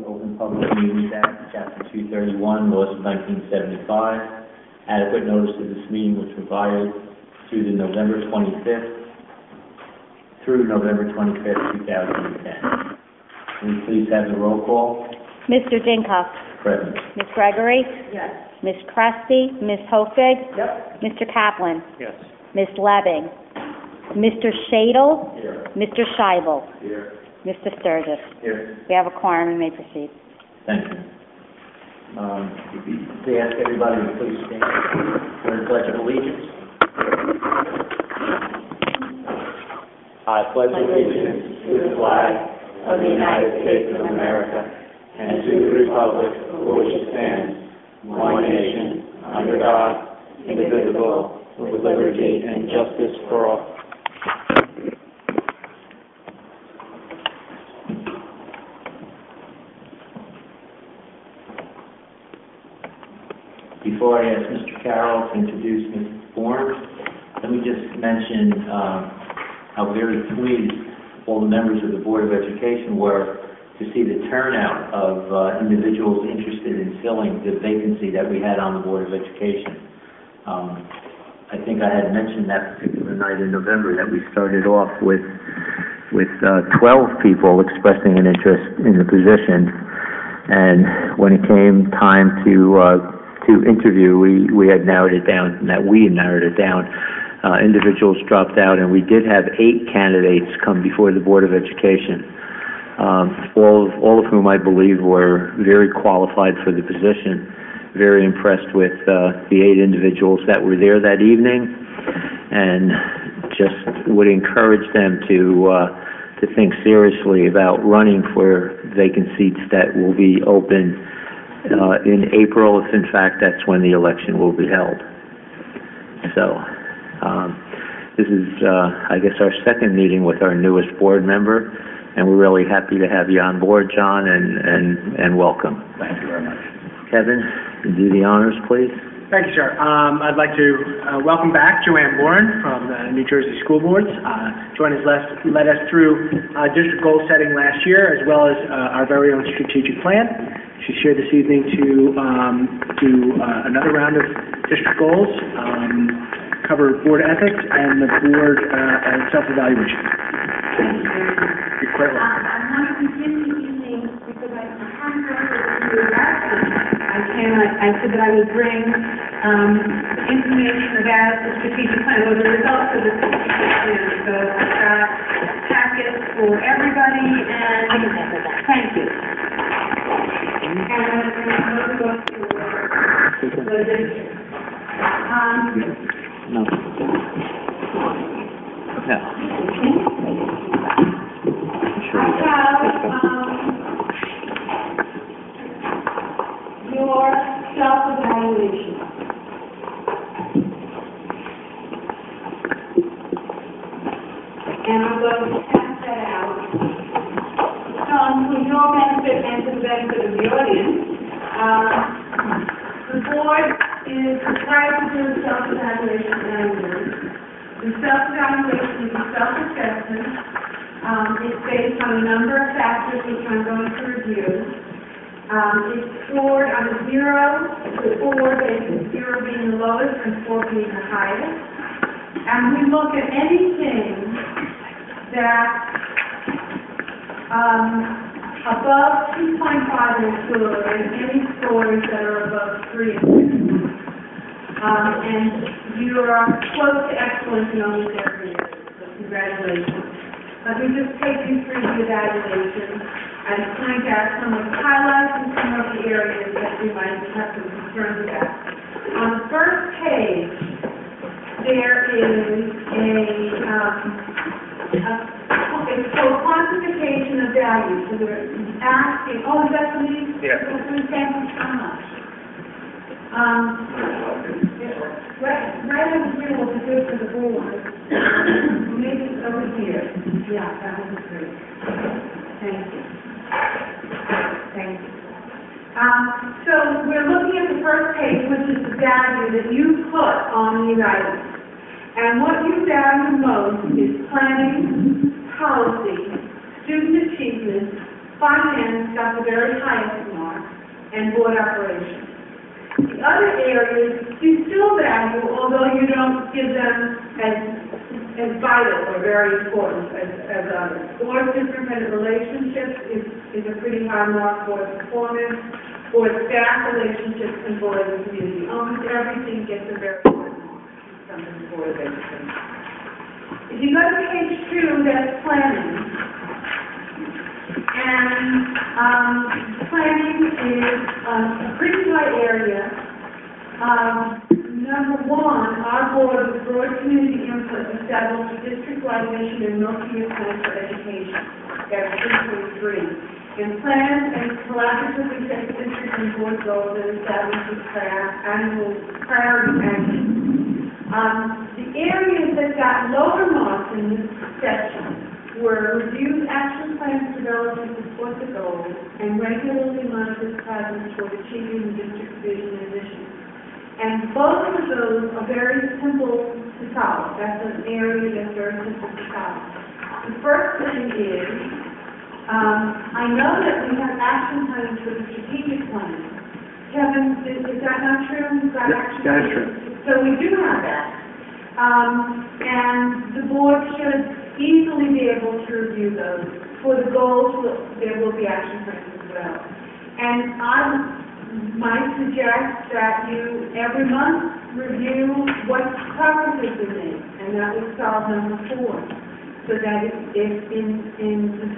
Open Public Meetings Act, Chapter 231, laws of 1975. Adequate notice of this meeting was provided through the November 25th through November 25th, 2010. Can we please have the roll call? Mr. Dinkoff. Present. Ms. Gregory. Yes. Ms. Cresty. Ms. Hofig. Yep. Mr. Kaplan. Yes. Ms. Lebbing. Mr. Shadle. Here. Mr. Scheibel. Here. Mr. Sturgis. Here. We have a quorum and may proceed. Thank you. They ask everybody to please stand for the Pledge of Allegiance. I pledge allegiance to the flag of the United States of America and to the republic for which it stands, one nation, under God, indivisible, with liberty and justice for all. Before I ask Mr. Carroll to introduce Mrs. Bourne, let me just mention how very pleased all the members of the Board of Education were to see the turnout of individuals interested in filling the vacancy that we had on the Board of Education. I think I had mentioned that particular night in November that we started off with 12 people expressing an interest in the position, and when it came time to interview, we had narrowed it down. Individuals dropped out, and we did have 8 candidates come before the Board of Education, all of whom I believe were very qualified for the position. Very impressed with the 8 individuals that were there that evening, and just would encourage them to think seriously about running for vacant seats that will be open in April, if in fact that's when the election will be held. So this is, I guess, our second meeting with our newest board member, and we're really happy to have you on board, John, and welcome. Thank you very much. Kevin, do the honors, please. Thank you, sir. I'd like to welcome back Joanne Bourne from the New Jersey School Boards. Joanne has led us through district goal setting last year, as well as our very own strategic plan. She's here this evening to do another round of district goals, cover board ethics and the board and self-evaluation. You're quite welcome. I want to continue the evening because I can't remember I said that I would bring information about the strategic plan, or the results of the strategic plan. So I've got packets for everybody, and thank you. And I'm going to go through the district. No. I have your self-evaluation. And I'm going to pass that out. So, for your benefit and for the benefit of the audience, the board is required to do a self-evaluation annually. The self-evaluation is a self-assessment. It's based on a number of factors which I'm going to review. It's scored on a 0 to 4 basis, 0 being the lowest and 4 being the highest. And we look at anything that above 2.5 is good, and any scores that are above 3 is good. And you are close to excellence in almost every area, so congratulations. Let me just take you through the evaluation and point out some of the highlights and some of the areas that we might have some concerns about. On the first page, there is it's called quantification of value. So they're asking, is that for me? Yeah. Thank you so much. Right over here will be good for the board. Maybe it's over here. Yeah, that would be great. Thank you. Thank you. So we're looking at the first page, which is the value that you put on the item. And what you value most is planning, policy, student achievement, finance got the very high and board operations. The other areas you still value, although you don't give them as vital or very important as others. Board superintendent relationships is a pretty high mark for performance. Board staff relationships and board and community. Almost everything gets a very important mark from the Board of Education. If you go to page 2, that's planning. And planning is a pretty high area. Number 1, our board with broad community input established a district-wide mission and multi-year plan for education. That's 3.3. And plans and collaboratively set district and board goals and established annual priority actions. The areas that got lower marks in this section were reviewed action plans developed to support the goals and regularly monitored progress toward achieving the district vision and mission. And both of those are very simple to solve. That's an area that's very simple to solve. The first thing is, I know that we have action plans for the strategic plan. Kevin, is that not true? We've got action that is plans. true. So we do have that. And the board should easily be able to review those. For the goals, there will be action plans as well. And I might suggest that you, every month, review what progress has been made, and that would solve number 4. So that if in the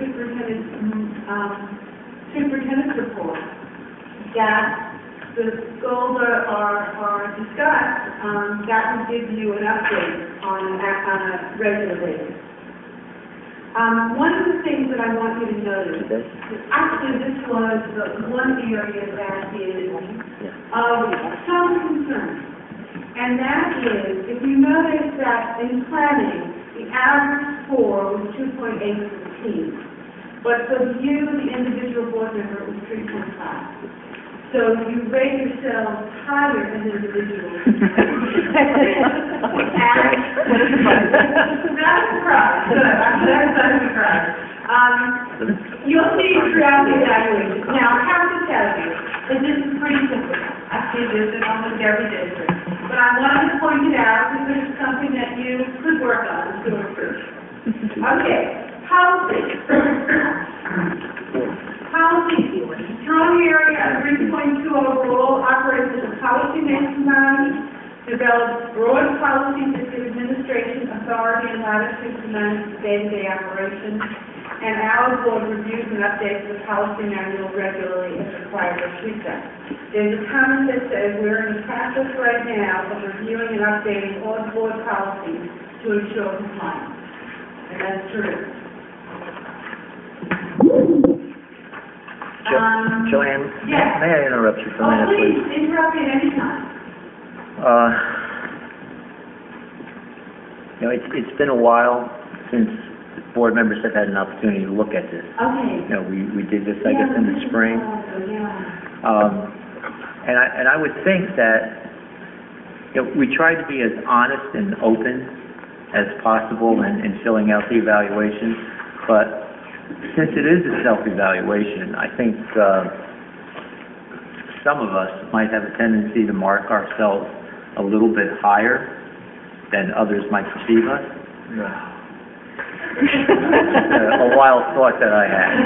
superintendent's report, that the goals are discussed, that would give you an update on a regular basis. One of the things that I want you to notice is actually this was the one area that is of some concern. And that is, if you notice that in planning, the average score was 2.8 for the team. But for you, the individual board member, it was 3.5. So you rate yourselves higher than individuals. Not a surprise. Good. I'm glad it's not a surprise. You'll see it throughout the evaluation. Now, I have to tell you that this is pretty simple. I see this in almost every district. But I wanted to point it out because it's something that you could work on to improve. Okay, policy. Policy. Strong area of 3.2 overall operates as a policy mastermind, develops broad policies that give administration authority and latitude to manage day-to-day operations, and our board reviews and updates the policy manual regularly as required or feedback. There's a comment that says we're in the process right now of reviewing and updating all board policies to ensure compliance. And that's true. Joanne, yes. may I interrupt you for a minute, please? Please, interrupt me at any time. It's been a while since board members have had an opportunity to look at this. Okay. We did this, I guess, in the spring. And I would think that we tried to be as honest and open as possible in filling out the evaluation, but since it is a self-evaluation, I think some of us might have a tendency to mark ourselves a little bit higher than others might perceive us. A wild thought that I had.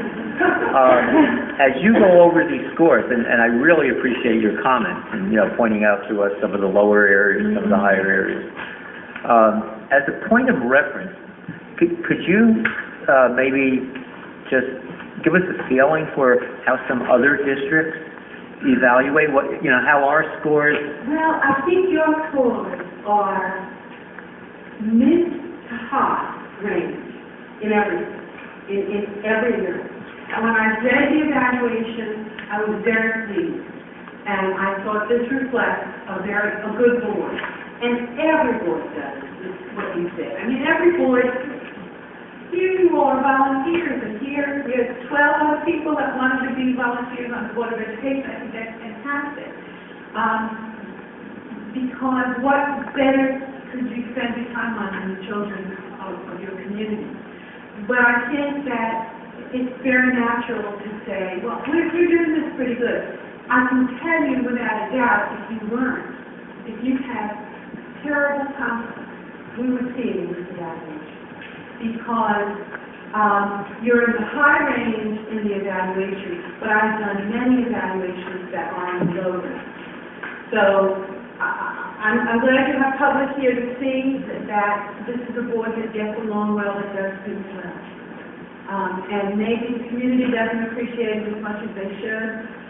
As you go over these scores, and I really appreciate your comments and pointing out to us some of the lower areas, some of the higher areas. As a point of reference, could you maybe just give us a feeling for how some other districts evaluate how our scores? Well, I think your scores are mid to high range in every year. And when I read the evaluation, I was very pleased, and I thought this reflects a good board. And every board does what you said. I mean, every board. Here you are volunteers, and here we have 12 other people that wanted to be volunteers on the Board of Education. I think that's fantastic. Because what better could you spend your time on than the children of your community? But I think that it's very natural to say, well, we're doing this pretty good. I can tell you without a doubt, if you weren't, if you had terrible conflict, we would see it in this evaluation. Because you're in the high range in the evaluation, but I've done many evaluations that are in the low range. So I'm glad you have public here to see that this is a board that gets along well and does things well. And maybe the community doesn't appreciate it as much as they should,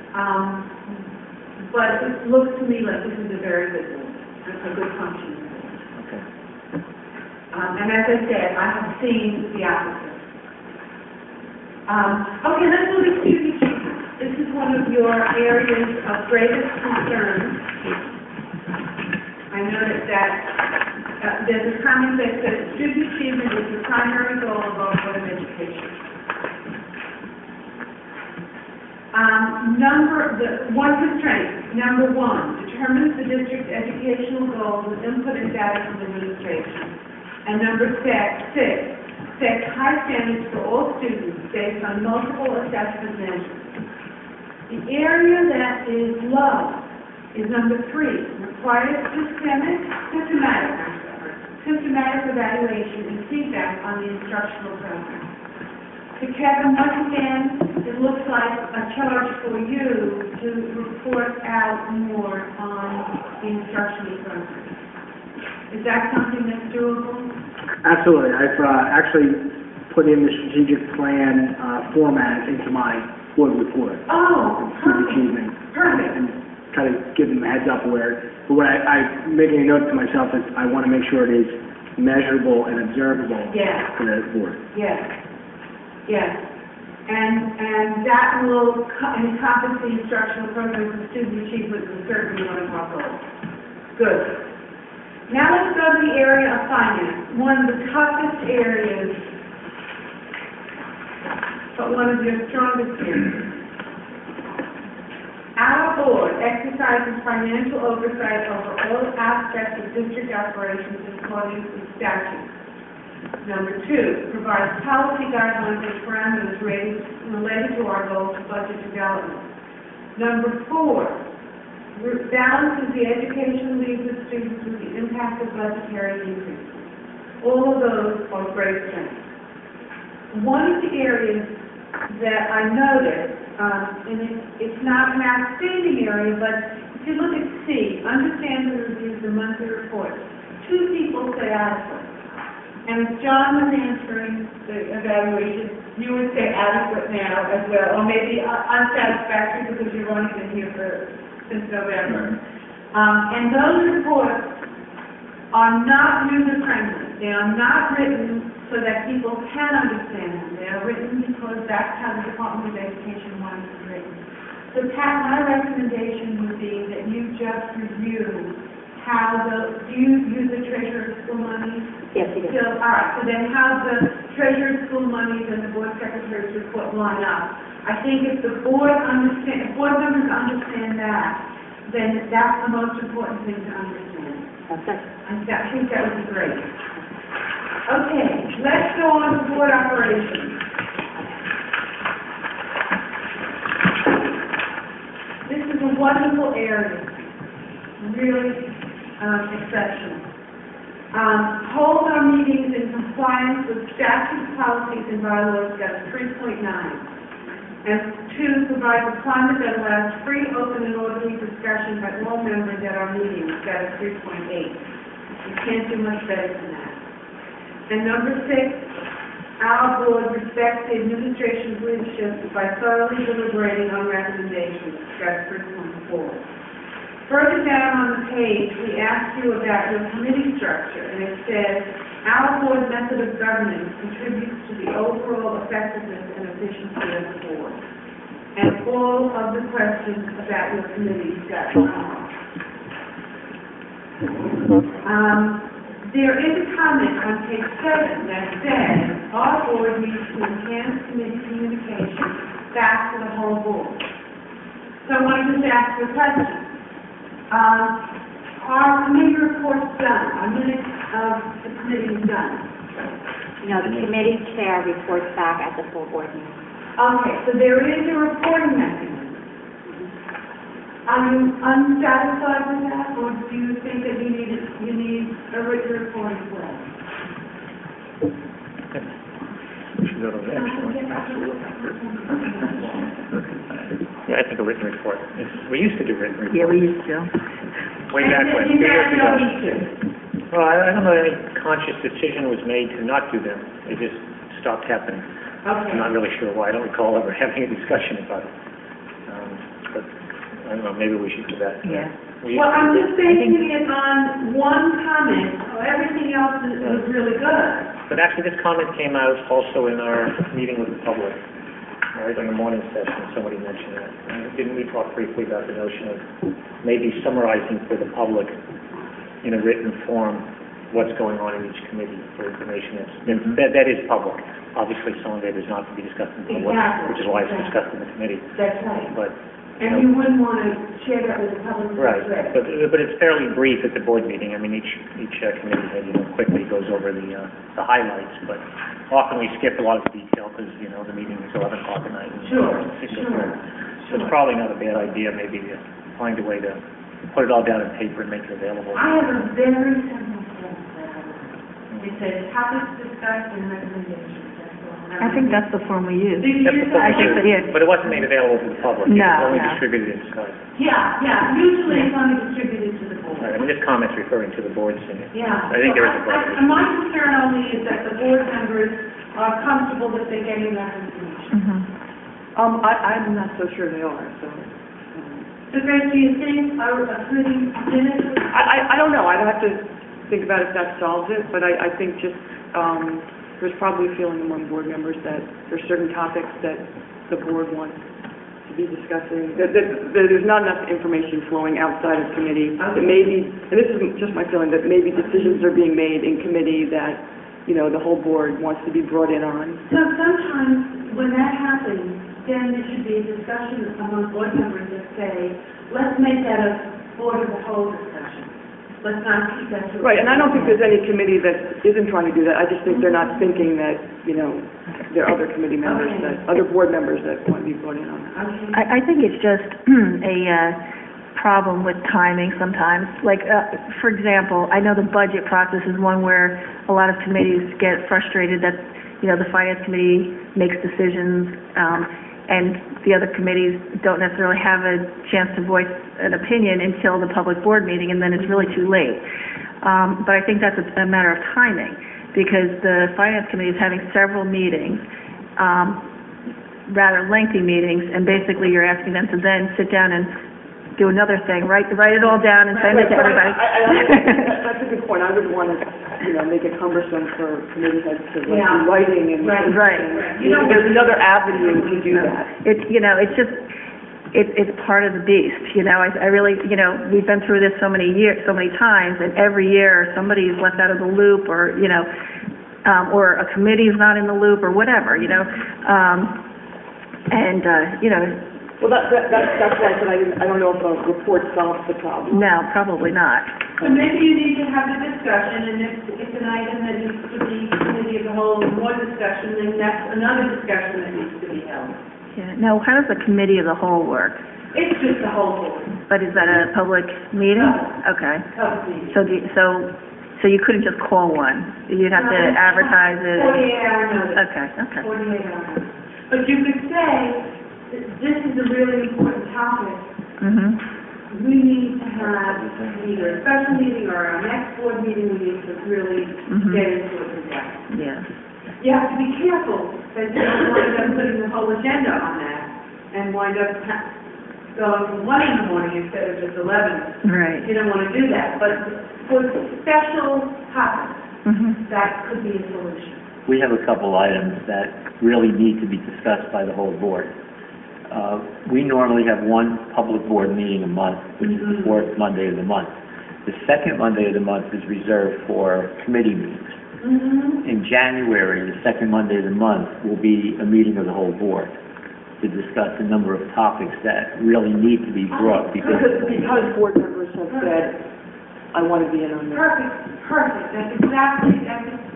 but it looks to me like this is a very good board, a good functioning board. Okay. And as I said, I have seen the opposite. Okay, let's move to student achievement. This is one of your areas of greatest concern. I noticed that there's a comment that says student achievement is the primary goal of all Board of Education. One constraint, number one, determines the district's educational goals with input and data from administration. And number six, sets high standards for all students based on multiple assessment measures. The area that is low is number three, requires systematic evaluation and feedback on the instructional program. To Kevin, once again, it looks like a charge for you to report out more on the instructional program. Is that something that's doable? Absolutely. I've actually put in the strategic plan format into my board report. Oh, Student achievement. Perfect. And kind of give them a heads up where, but what I'm making a note to myself is I want to make sure it is measurable and observable Yes. for the board. Yes. Yes. And that will encompass the instructional programs and student achievement is certainly one of our goals. Good. Now let's go to the area of finance, one of the toughest areas, but one of your strongest areas. Our board exercises financial oversight over all aspects of district operations in accordance with statute. Number two, provides policy guidelines and parameters related to our goals of budget development. Number four, balances the education needs of students with the impact of budgetary increases. All of those are great strengths. One of the areas that I noticed, and it's not an outstanding area, but if you look at C, understand and review the monthly report, two people say adequate. And if John was answering the evaluation, you would say adequate now as well, or maybe unsatisfactory because you've only been here since November. And those reports are not user-friendly. They are not written so that people can understand them. They are written because that's how the Department of Education wants it written. So Pat, my recommendation would be that you just review do you use the treasurer's school money? Yes, we do. All right, so then how the treasurer's school monies and the board secretary's report line up. I think if the board members understand that, then that's the most important thing to understand. Okay. I think that would be great. Okay, let's go on to board operations. This is a wonderful area, really exceptional. Hold our meetings in compliance with statutes, policies, and bylaws, that's 3.9. And two, provide a climate that allows free, open, and orderly discussion by all members at our meetings, that is 3.8. You can't do much better than that. And number six, our board respects the administration's leadership by thoroughly deliberating on recommendations, that's 3.4. Further down on the page, we ask you about your committee structure, and it says, our board method of governance contributes to the overall effectiveness and efficiency of the board. And all of the questions about your committees got there is a comment on page 7 that says, our board needs to enhance committee communication back to the whole board. So I want to just ask you a question. Our committee report's done, our minutes of the committee is done. No, the committee chair reports back at the full board meeting. Okay, so there is a reporting mechanism. Are you unsatisfied with that, or do you think that you need a written reporting plan? We should go to the next one. Yeah, I think a written report. We used to do written reports. Yeah, we used to. Way back when, 2 And you years have no ago. need to. Well, I don't know any conscious decision was made to not do them. They just stopped happening. Okay. I'm not really sure why. I don't recall ever having a discussion about it. But, I don't know, maybe we should do that. Yeah. We Well, used to I'm do just basing it on one comment, so everything else was really good. But actually, this comment came out also in our meeting with the public, right, in the morning session, somebody mentioned that. Didn't we talk briefly about the notion of maybe summarizing for the public in a written form what's going on in each committee for information that is public. Obviously, some of it is not to be discussed in public, Exactly. which is why it's discussed in the committee. That's right. But, And you wouldn't want to share that with the public. right, Right. but it's fairly brief at the board meeting. I mean, each committee head, quickly goes over the highlights, but often we skip a lot of the detail because, the meeting is 11 o'clock at night. Sure, Sure. sure. So it's probably not a bad idea, maybe, to find a way to put it all down on paper and make it available. I have a very simple form that I would. It says topics discussed and recommendations. That's all. I think that's the form we use. Did you That's use the that? I think so, yeah. But it wasn't made available to the public. It No, was only no. distributed in Skype. Yeah, usually it's only distributed to the board. Right, I mean, this comment's referring to the board's thing. Yeah. I think there is a And my concern only is that the board members are comfortable that they're getting that information. Mhm. I'm not so sure they are, so. So Grace, do you think a pretty minute? I don't know, I'd have to think about if that solves it, but I think just, there's probably a feeling among board members that there's certain topics that the board wants to be discussing, that there's not enough information flowing outside of committee, that maybe, and this is just my feeling, that maybe decisions are being made in committee that, the whole board wants to be brought in on. So sometimes when that happens, then there should be a discussion among board members that say, let's make that a board of the whole discussion. Let's not keep that to. Right, and I don't think there's any committee that isn't trying to do that, I just think they're not thinking that, there are other committee members Okay. other board members that want to be brought in on that. Okay. I think it's just a problem with timing sometimes. Like, for example, I know the budget process is one where a lot of committees get frustrated that, the finance committee makes decisions, and the other committees don't necessarily have a chance to voice an opinion until the public board meeting, and then it's really too late. But I think that's a matter of timing, because the finance committee is having several meetings, rather lengthy meetings, and basically you're asking them to then sit down and do another thing, write it all down and send it to everybody. That's a good point. I wouldn't want to, make it cumbersome for committee heads to like Yeah. do writing and. Right. Right. There's another avenue to do that. It's, it's just, it's part of the beast, I really, we've been through this so many times, and every year somebody's left out of the loop, or, or a committee's not in the loop, or whatever, Well, that's why I said I don't know if a report solves the problem. no, probably not. So maybe you need to have the discussion, and if it's an item that needs to be committee of the whole, more discussion, then that's another discussion that needs to be held. Yeah. Now, how does the committee of the whole work? It's just the whole board, But is that a public meeting? No. Okay. public meeting. So you couldn't just call one? You'd have to advertise it? 48-hour notice. Okay, okay. 48 hours. But you could say, this is a really important topic. Mhm. We need to have either a special meeting or our next board meeting, we need to really get into it together. Yeah. You have to be careful that you don't wind up putting the whole agenda on that and wind up going from 1 in the morning instead of just 11. Right. You don't want to do that. But for special topics, Mhm. that could be a solution. We have a couple items that really need to be discussed by the whole board. We normally have one public board meeting a month, which is the fourth Monday of the month. The second Monday of the month is reserved for committee meetings. In January, the second Monday of the month will be a meeting of the whole board to discuss a number of topics that really need to be brought Because board members have said, I want to be in on that. Perfect. That's exactly, that's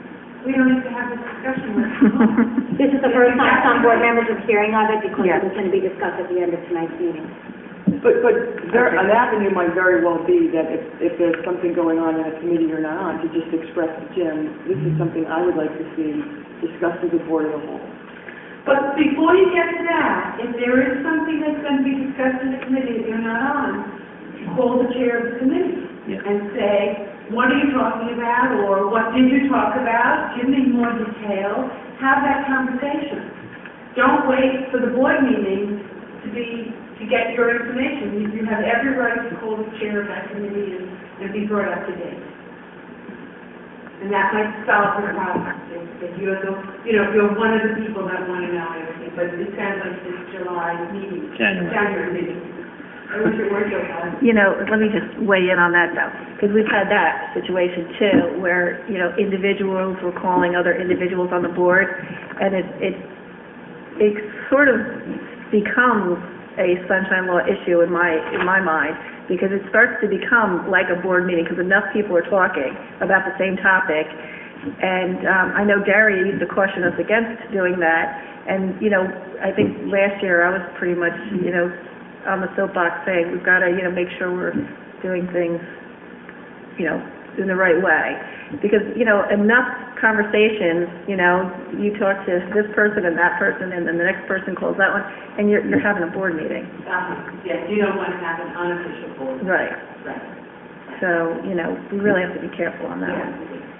we don't need to have this discussion with This is the first time some board members are hearing of it because Yeah. it was going to be discussed at the end of tonight's meeting. But there, an avenue might very well be that if there's something going on in a committee you're not on, to just express to Jim, this is something I would like to see discussed with the board as a whole. But before you get to that, if there is something that's going to be discussed in the committee that you're not on, call the chair of the committee and say, what are you talking about, or what did you talk about? Give me more detail. Have that conversation. Don't wait for the board meeting to get your information. You have every right to call the chair of that committee and be brought up to date. And that might solve the problem, if you're if you're one of the people that want to know everything. But it sounds like this July meeting, January meeting. I wish it were so fun. You know, let me just weigh in on that though, because we've had that situation too, where, individuals were calling other individuals on the board, and it sort of becomes a sunshine law issue in my mind, because it starts to become like a board meeting, because enough people are talking about the same topic. And I know Daria used to caution us against doing that, and, I think last year I was pretty much, on the soapbox saying, we've got to, make sure we're doing things, in the right way. Because, enough conversations, you talk to this person and that person, and then the next person calls that one, and you're having a board meeting. Yes, you don't want to have an unofficial board. Right. Right. So, we really have to be careful on that one.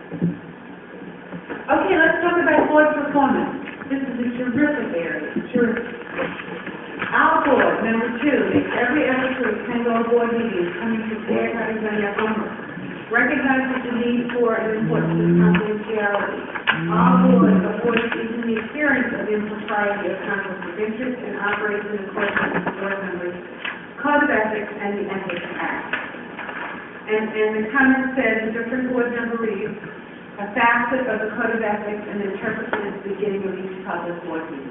Okay, let's talk about board performance. This is a terrific area, terrific. Our board, number 2, makes every effort to attend all board meetings, coming prepared, having done their homework. Recognizes the need for and importance of confidentiality. Our board avoids even the appearance of impropriety or conflict of interest and operates in accordance with the board members' code of ethics and the Ethics Act. And the comment says a different board member reads a facet of the code of ethics and interprets it at the beginning of each public board meeting.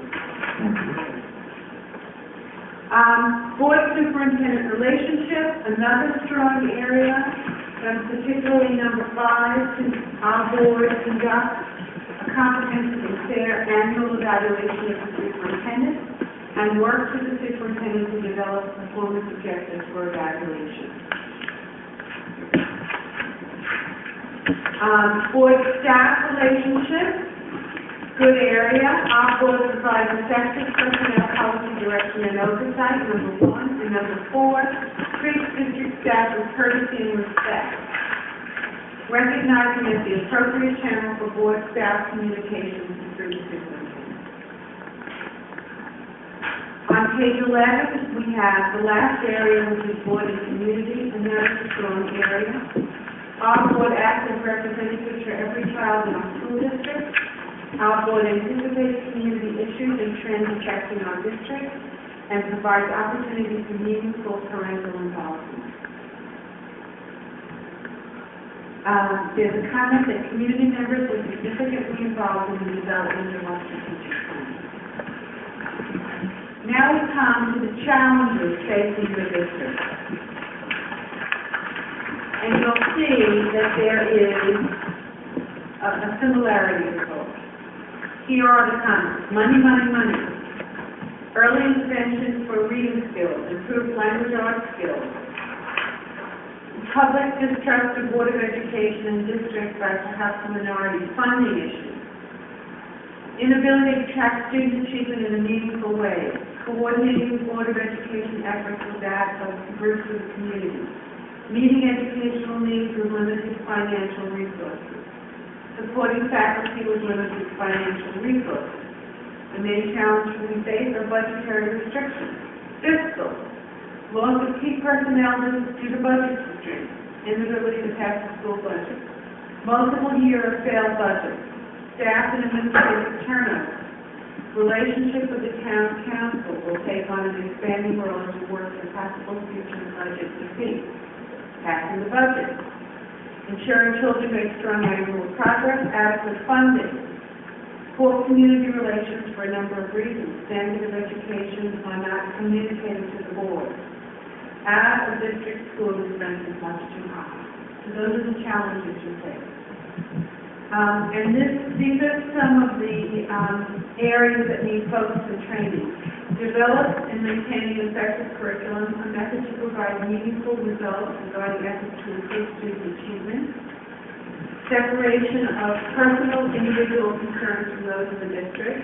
Board superintendent relationship, another strong area, and particularly number 5, our board conducts a comprehensive and fair annual evaluation of the superintendent and works with the superintendent to develop performance objectives for evaluation. Board staff relationship, good area. Our board provides effective personnel policy direction and oversight, number 1. And number 4, treats district staff with courtesy and respect, recognizing that the appropriate channel for board staff communications is through the superintendent. On page 11, we have the last area, which is board and community, another strong area. Our board acts as representatives for every child in our school district. Our board anticipates community issues and trends affecting our district and provides opportunities for meaningful parental involvement. There's a comment that community members were significantly involved in the development of our strategic plan. Now we come to the challenges facing the district. And you'll see that there is a similarity in both. Here are the comments. Money, money, money. Early intervention for reading skills, improved language arts skills. Public distrust of Board of Education and districts by perhaps minority funding issues. Inability to track student achievement in a meaningful way. Coordinating Board of Education efforts with that of groups of the community. Meeting educational needs with limited financial resources. Supporting faculty with limited financial resources. The main challenges we face are budgetary restrictions. Fiscal. Loss of key personnel due to budget constraints. Inability to pass the school budget. Multiple year of failed budgets. Staff and administrative turnover. Relationship with the town council will take on an expanding role as we work in possible future budget defeat. Passing the budget. Ensuring children make strong annual progress, adequate funding. Poor community relations for a number of reasons. Standards of education are not communicated to the board. As a district school expense is much too high. So those are the challenges you face. These are some of the areas that need focus and training. Develop and maintain an effective curriculum, a method to provide meaningful results regarding efforts to improve student achievement. Separation of personal individual concerns from those of the district.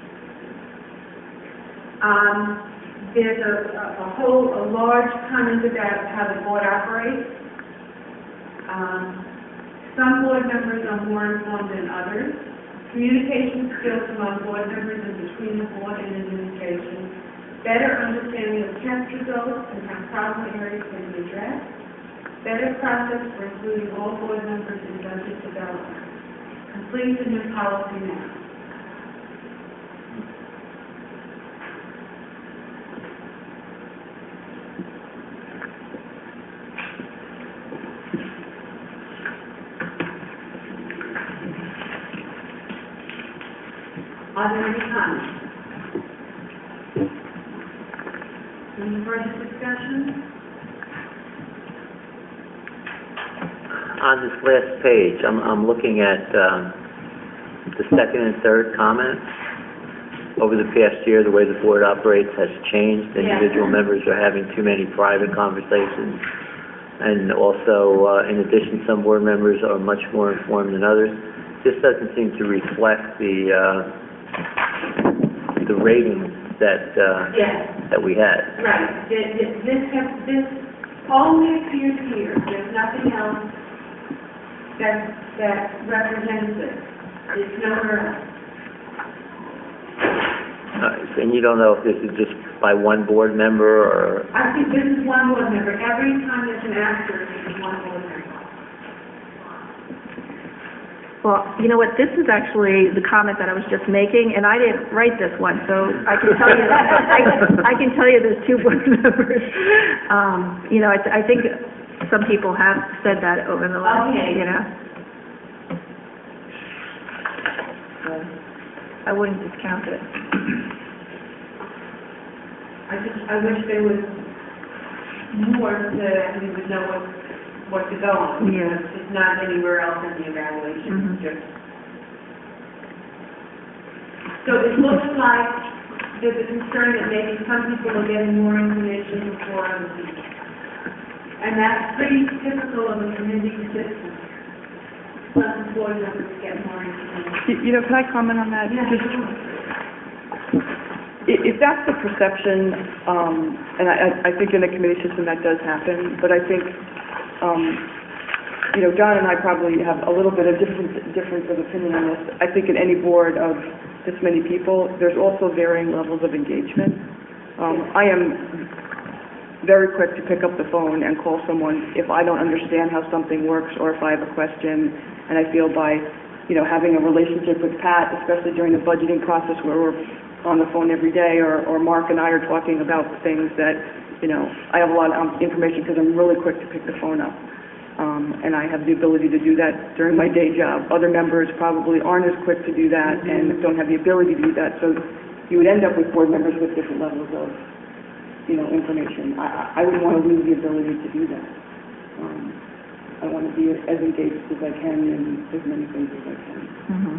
There's a large comment about how the board operates. Some board members are more informed than others. Communication skills among board members and between the board and administration. Better understanding of test results and how problem areas can be addressed. Better process for including all board members in budget development. Complete the new policy now. Are there any comments? Any further discussion? On this last page, I'm looking at the second and third comments. Over the past year, the way the board operates has changed. Individual members are having too many private conversations. And also, in addition, some board members are much more informed than others. This doesn't seem to reflect the rating that we had. Right. This only appears here. There's nothing else that represents it. It's nowhere else. And you don't know if this is just by one board member or... I think this is one board member. Every time there's an asterisk, it's one board member. Well, you know what, this is actually the comment that I was just making, and I didn't write this one, so I can tell you that, I can tell you there's two board members. You know, I think some people have said that over the last, you know. I wouldn't discount it. I wish there was more so that we would know what to go on. Yeah. It's not anywhere else in the evaluation. Mm-hmm. So it looks like there's a concern that maybe some people are getting more information before other people. And that's pretty typical of a committee system. Some board members get more information. You know, can I comment on that? Yeah, Just- sure. If that's the perception, and I think in a committee system that does happen, but I think, you know, John and I probably have a little bit of difference of opinion on this. I think in any board of this many people, there's also varying levels of engagement. I am very quick to pick up the phone and call someone if I don't understand how something works or if I have a question, and I feel by, you know, having a relationship with Pat, especially during the budgeting process where we're on the phone every day, or Mark and I are talking about things that, you know, I have a lot of information because I'm really quick to pick the phone up. And I have the ability to do that during my day job. Other members probably aren't as quick to do that and don't have the ability to do that. So you would end up with board members with different levels of, you know, information. I wouldn't want to lose the ability to do that. I want to be as engaged as I can in as many things as I can. Mm-hmm.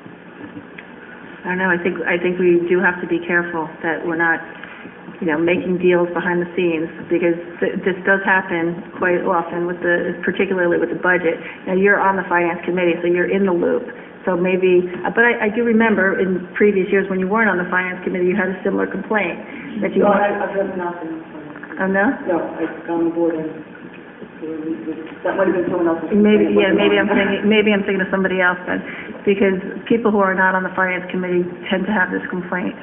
I don't know, I think we do have to be careful that we're not, you know, making deals behind the scenes, because this does happen quite often particularly with the budget. Now, you're on the finance committee, so you're in the loop. So maybe, but I do remember in previous years when you weren't on the finance committee, you had a similar complaint that you... No, I've done nothing. Oh, no? No, I've gone on board and that might have been someone else's. Maybe I'm thinking of somebody else then, because people who are not on the finance committee tend to have this complaint.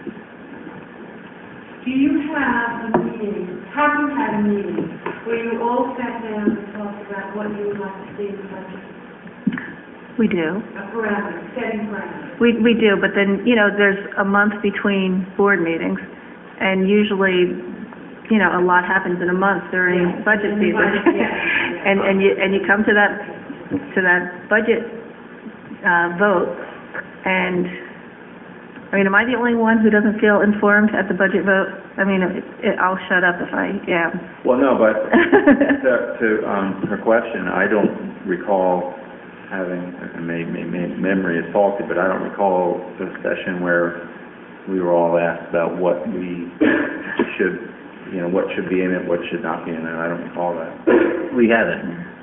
Do you have a meeting, have you had a meeting where you all sat down and talked about what you would like to see in the budget? We do. A parameter, setting parameters. We do, but then, you know, there's a month between board meetings, and usually, you know, a lot happens in a month during budget season. And you come to that budget vote, and I mean, am I the only one who doesn't feel informed at the budget vote? I mean, I'll shut up if I am. Well, no, but to her question, I don't recall having, and memory is faulty, but I don't recall the session where we were all asked about what we should, what should be in it, what should not be in it. I don't recall that. We haven't.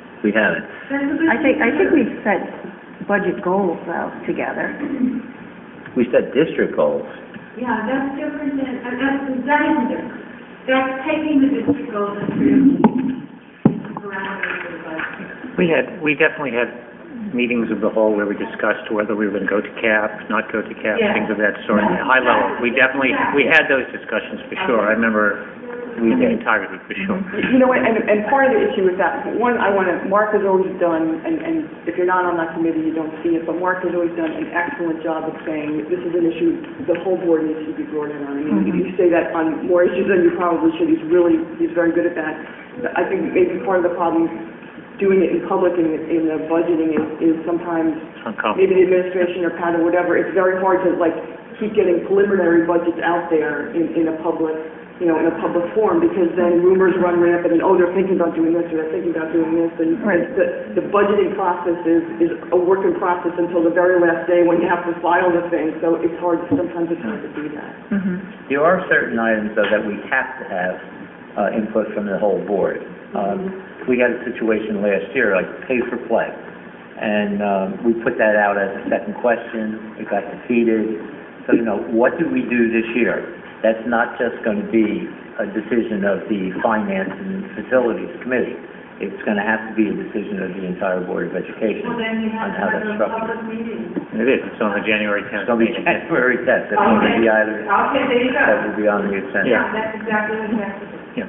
I think we've set budget goals out together. We set district goals. Yeah, that's different than, that isn't different. That's taking the district goals and creating parameters for the budget. We definitely had meetings of the whole where we discussed whether we were going to go to cap, not go to cap, Yeah. things of that sort. At high level, we had those discussions for sure. I remember in the entirety for sure. You know what, and part of the issue with that, one, Mark has always done, and if you're not on that committee, you don't see it, but Mark has always done an excellent job of saying, this is an issue the whole board needs to be brought in on. I mean, you say that on more issues than you probably should. He's very good at that. I think maybe part of the problem doing it in public in the budgeting is sometimes maybe the administration or Pat or whatever, it's very hard to keep getting preliminary budgets out there in a public, in a public forum, because then rumors run rampant and, they're thinking about doing this or they're thinking about doing this, and Right. the budgeting process is a work in process until the very last day when you have to file the thing, so sometimes it's hard to do that. Mm-hmm. There are certain items, though, that we have to have input from the whole board. We had a situation last year, like pay for play, and we put that out as a second question. It got defeated. So, what do we do this year? That's not just going to be a decision of the Finance and Facilities Committee. It's going to have to be a decision of the entire Board of Education Well, then you on have to how have that's a structured. public meeting. It is. It's on the January 10th It's going to be meeting. January 10th. That's going to be either, Okay, there you go. that will be on the agenda. Yeah. That's exactly what you have to do. Yeah.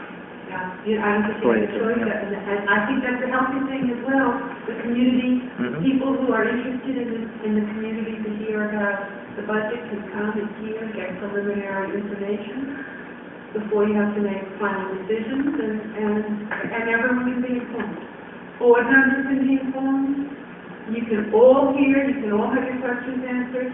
I understand the choice, and I think that's a healthy thing as well. The community, Mhm. people who are interested in the community to hear about the budget can come and hear, get preliminary information before you have to make final decisions, and everyone can be informed. Board members can be informed. You can all hear, you can all have your questions answered,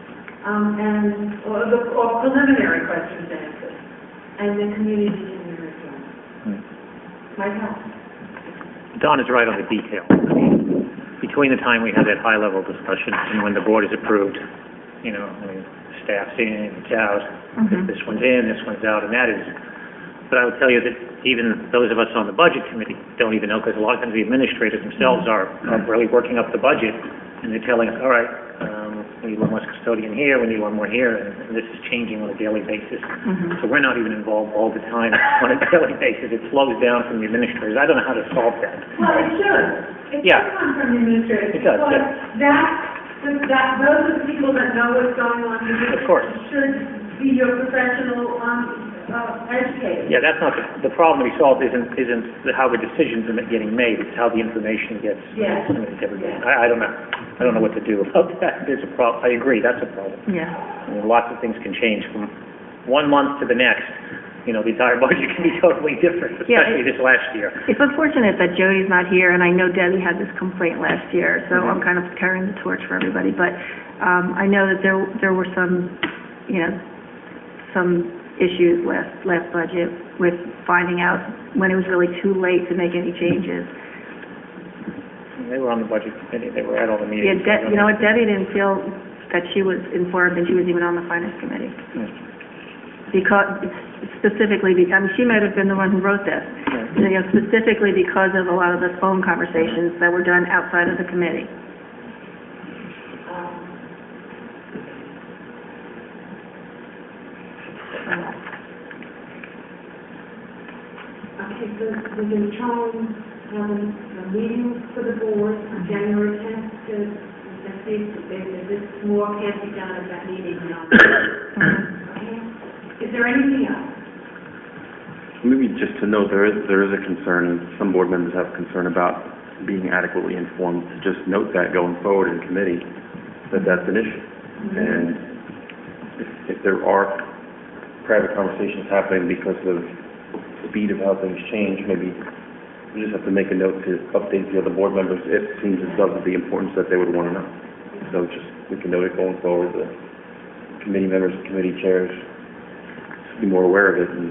or preliminary questions answered, and the community can hear as well. Might help. Don is right on the detail. I mean, between the time we had that high-level discussion and when the board is approved, staff's in, it's out, this one's in, this one's out, and that is. But I would tell you that even those of us on the budget committee don't even know, because a lot of times the administrators themselves are really working up the budget, and they're telling us, all right, we need one more custodian here, we need one more here, and this is changing on a daily basis. So we're not even involved all the time on a daily basis. It slows down from the administrators. I don't know how to solve that. Well, it should. It Yeah. should come from the administrators. It does, Because those are the people that know what's going on. Of course. Should be your professional educators. Yeah, that's not the problem we solve isn't how the decisions are getting made. It's how the information gets Yes. disseminated to everybody. Yes. I don't know. I don't know what to do about that. There's a problem. I agree. That's a problem. Yeah. I mean, lots of things can change from 1 month to the next. The entire budget can be totally different, Yeah, especially this last year. It's unfortunate that Jody's not here, and I know Debbie had this complaint last year, so I'm kind of carrying the torch for everybody. But I know that there were some issues last budget with finding out when it was really too late to make any changes. They were on the budget committee. They were at all the Yeah, meetings. Debbie didn't feel that she was informed, and she was even on the finance committee. Because, specifically, she might have been the one who wrote this, specifically because of a lot of the phone conversations that were done outside of the committee. Okay, so we're going to try and have a meeting for the board on January 10th to see if this more can be done at that meeting now. Okay? Is there anything else? Maybe just to note, there is a concern, and some board members have concern about being adequately informed. To just note that going forward in committee, that's an issue. And if there are private conversations happening because of the speed of how things change, maybe we just have to make a note to update the other board members. It seems as though the importance that they would want to know. So we can note it going forward. The committee members, committee chairs, be more aware of it and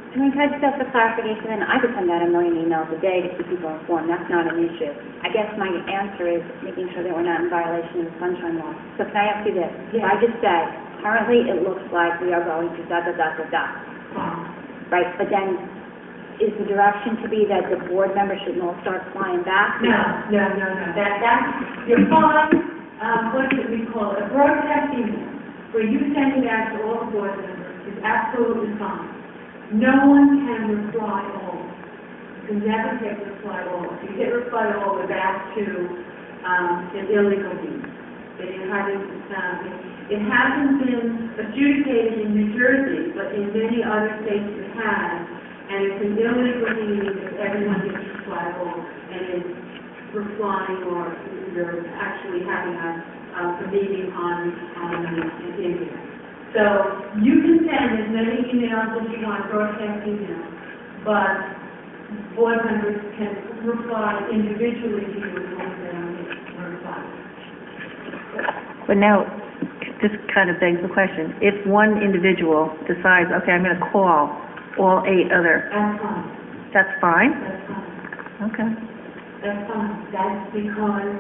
I mean, can I just ask for clarification, and I could send out 1 million emails a day to keep people informed, that's not an issue. I guess my answer is making sure that we're not in violation of the Sunshine Law. So can I ask you this? If I just said, currently it looks like we are going to da-da-da-da-da, right? But then, is the direction to be that the board members should all start flying back? No. That's, you're fine, what we call a broadcast email, where you send it out to all the board members, is absolutely fine. No one can reply all. You can never get reply all. If you get reply all, we're back to an illegal means. It hasn't been adjudicated in New Jersey, but in many other states it has, and it's an illegal means if everyone gets reply all and is replying or you're actually having a meeting on the internet. So you can send as many emails as you want, broadcast emails, but board members can reply individually to you once they don't reply. But now, this kind of begs the question. If one individual decides, okay, I'm going to call all 8 other, That's fine. that's fine? That's fine. Okay. That's fine. That's because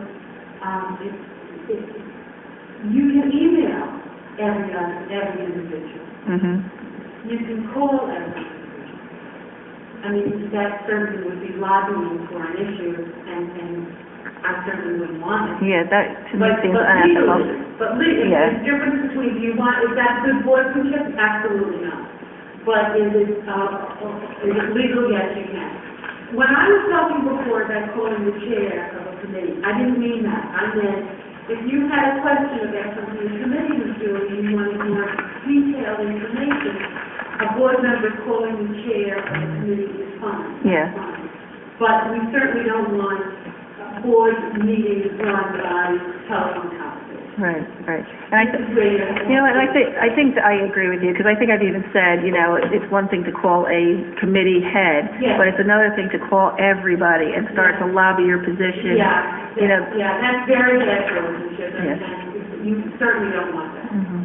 you can email every individual. Mm-hmm. You can call every individual. I mean, that certainly would be lobbying for an issue, and I certainly wouldn't want it. Yeah, that to me seems But unethical. legally, Yeah. the difference between, is that good boardmanship? Absolutely not. But is it legal? Yes, you can. When I was talking before about calling the chair of a committee, I didn't mean that. I meant, if you had a question about something the committee was doing and you wanted more detailed information, a board member calling the chair of the committee is fine. Yeah. Fine. But we certainly don't want board meetings run by telephone conferences. Right. And I think that I agree with you, because I think I've even said, it's one thing to call a committee head, Yes. but it's another thing to call everybody and start to lobby your position. Yeah, that's very bad relationship, and you certainly don't want that. Mhm.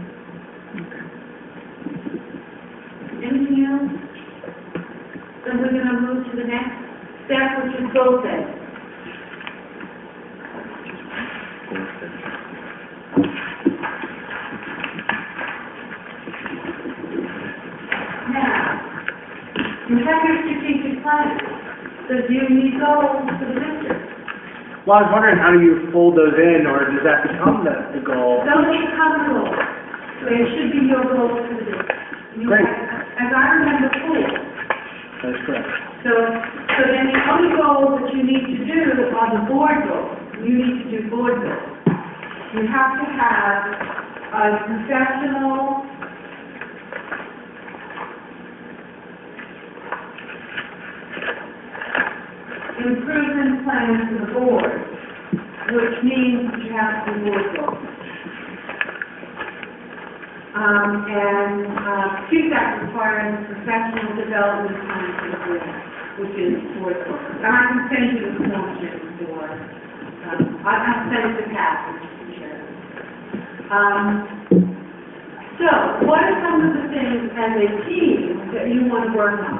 Anything else? Then we're going to move to the next step, which is goal setting. Now, you have your strategic plan. So do you need goals for the district? Well, I was wondering, how do you fold those in, or does that become the goal? Those become goals. They should be your goals for the district. Great. As I remember, 4. That is correct. So then the other goals that you need to do are the board goals. You need to do board goals. You have to have a professional improvement plan for the board, which means that you have to do board goals. CSAC requires professional development plan for the board, which is board goals. And I can send you the form for, I'll send it to Pat, which is the chair. So, what are some of the things as a team that you want to work on?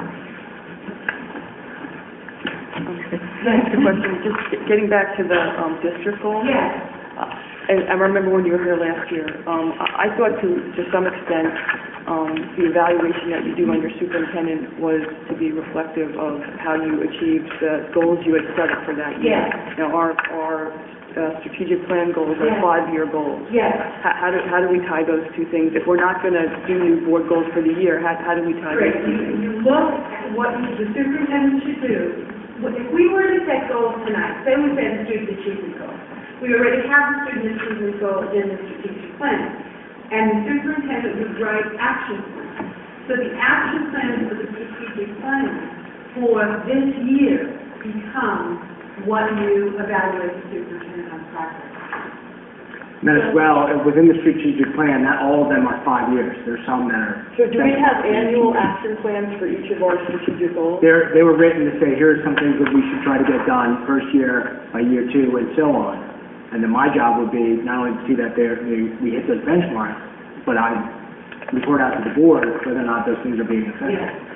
Thanks, the question, just getting back to the district goals. Yes. I remember when you were here last year, I thought to some extent, the evaluation that you do under superintendent was to be reflective of how you achieved the goals you had set up for that year. Yes. Now, our strategic plan goals are Yes. 5-year goals. Yes. How do we tie those two things? If we're not going to do new board goals for the year, how do we tie those Great. two things? You look at what the superintendent should do. If we were to set goals tonight, say we set a student achievement goal, we already have the student achievement goal in the strategic plan, and the superintendent would write action plans. So the action plans for the strategic plan for this year become what you evaluate the superintendent on progress. And then as well, within the strategic plan, not all of them are 5 years. There's some that are... So do we have annual action plans for each of our strategic goals? They were written to say, here are some things that we should try to get done first year, by year 2, and so on. And then my job would be not only to see that we hit those benchmarks, but I report out to the board whether or not those things are being affected. Yes.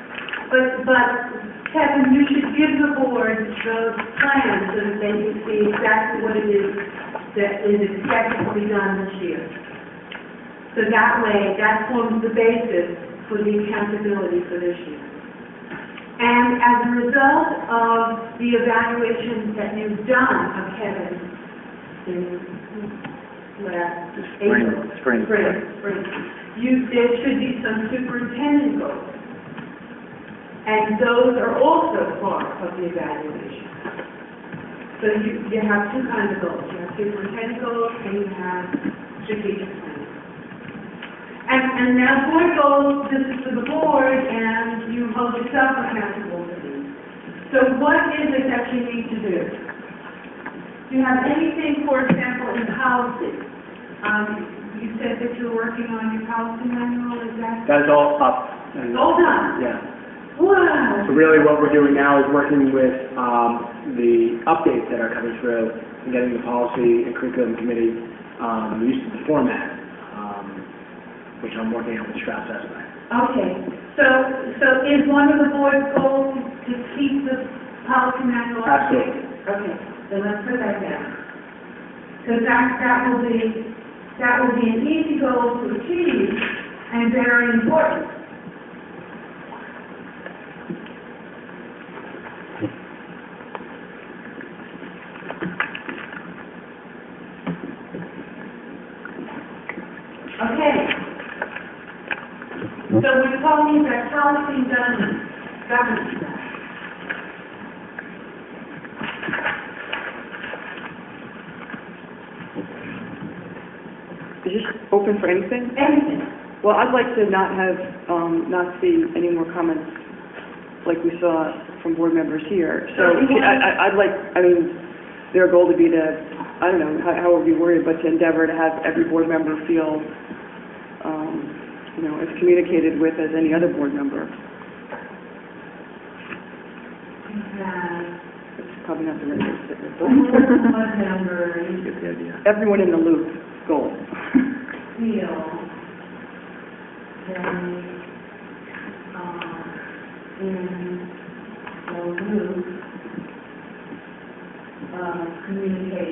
But Kevin, you should give the board those plans so that they can see exactly what it is that is expected to be done this year. So that way, that forms the basis for the accountability for this year. And as a result of the evaluation that you've done of Kevin in last April. Spring. There should be some superintendent goals. And those are also part of the evaluation. So you have two kinds of goals. You have superintendent goals and you have strategic planning. And now board goals, this is for the board, and you hold yourself accountable for these. So what is it that you need to do? Do you have anything, for example, in policy? You said that you're working on your policy manual, is that? That's all up. And- All done? Yeah. Wow. So really what we're doing now is working with the updates that are coming through and getting the policy and curriculum committee used to the format, which I'm working on with Strauss Esme. Okay, so is one of the board's goals to keep the policy manual updated? Absolutely. Okay, then let's put that down. Because that will be an easy goal to achieve and very important. Okay. So we're calling that policy and governance. Is this open for anything? Anything. Well, I'd like to not have, not see any more comments like we saw from board members here. So I'd like, I mean, their goal to be to, I don't know, how would we word it, but to endeavor to have every board member feel, as communicated with as any other board member. It's probably not the right way to say it, Board members Get the idea. but everyone in the loop goal. feel they, in the loop of communication.